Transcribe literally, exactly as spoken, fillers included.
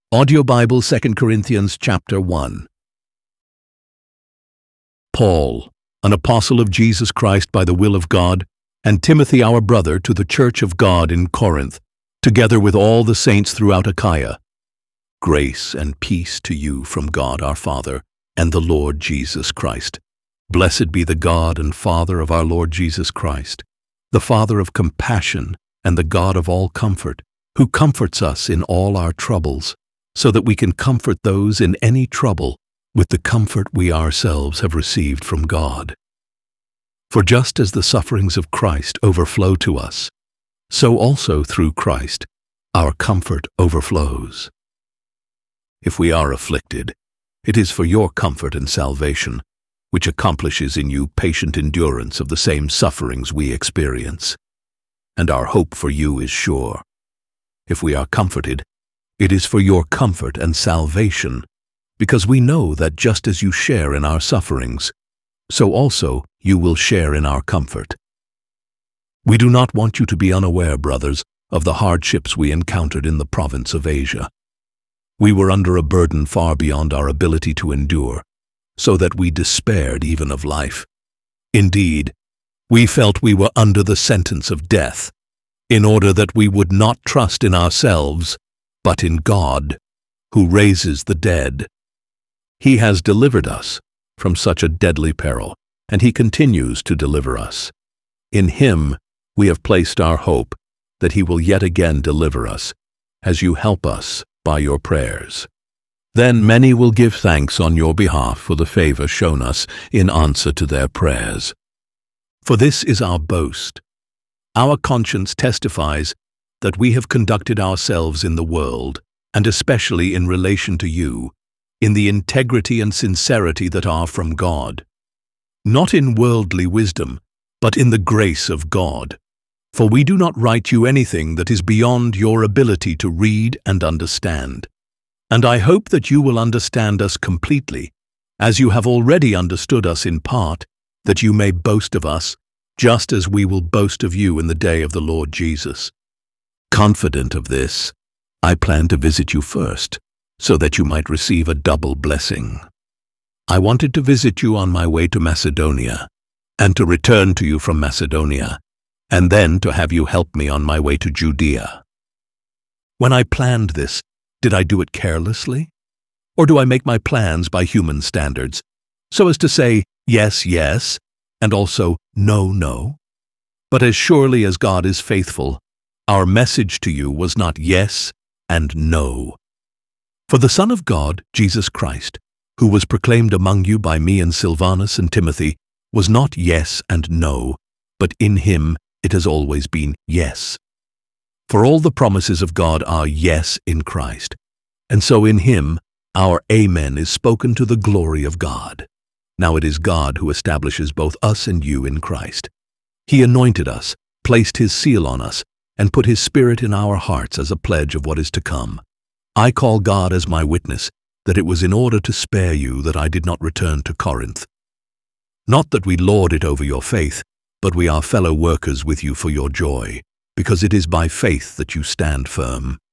Audio Bible, Second Corinthians chapter one. Paul, an apostle of Jesus Christ by the will of God, and Timothy our brother, to the church of God in Corinth, together with all the saints throughout Achaia. Grace and peace to you from God our Father and the Lord Jesus Christ. Blessed be the God and Father of our Lord Jesus Christ, the Father of compassion and the God of all comfort, who comforts us in all our troubles, so that we can comfort those in any trouble with the comfort we ourselves have received from God. For just as the sufferings of Christ overflow to us, so also through Christ our comfort overflows. If we are afflicted, it is for your comfort and salvation, which accomplishes in you patient endurance of the same sufferings we experience. And our hope for you is sure. If we are comforted, it is for your comfort and salvation, because we know that just as you share in our sufferings, so also you will share in our comfort. We do not want you to be unaware, brothers, of the hardships we encountered in the province of Asia. We were under a burden far beyond our ability to endure, so that we despaired even of life. Indeed, we felt we were under the sentence of death, in order that we would not trust in ourselves, but in God, who raises the dead. He has delivered us from such a deadly peril, and He continues to deliver us. In Him we have placed our hope that He will yet again deliver us, as you help us by your prayers. Then many will give thanks on your behalf for the favor shown us in answer to their prayers. For this is our boast. Our conscience testifies that we have conducted ourselves in the world, and especially in relation to you, in the integrity and sincerity that are from God, not in worldly wisdom, but in the grace of God. For we do not write you anything that is beyond your ability to read and understand. And I hope that you will understand us completely, as you have already understood us in part, that you may boast of us, just as we will boast of you in the day of the Lord Jesus. Confident of this, I plan to visit you first, so that you might receive a double blessing. I wanted to visit you on my way to Macedonia, and to return to you from Macedonia, and then to have you help me on my way to Judea. When I planned this, did I do it carelessly? Or do I make my plans by human standards, so as to say yes, yes, and also no, no? But as surely as God is faithful, our message to you was not yes and no. For the Son of God, Jesus Christ, who was proclaimed among you by me and Silvanus and Timothy, was not yes and no, but in Him it has always been yes. For all the promises of God are yes in Christ, and so in Him our Amen is spoken to the glory of God. Now it is God who establishes both us and you in Christ. He anointed us, placed His seal on us, and put His Spirit in our hearts as a pledge of what is to come. I call God as my witness that it was in order to spare you that I did not return to Corinth. Not that we lord it over your faith, but we are fellow workers with you for your joy, because it is by faith that you stand firm.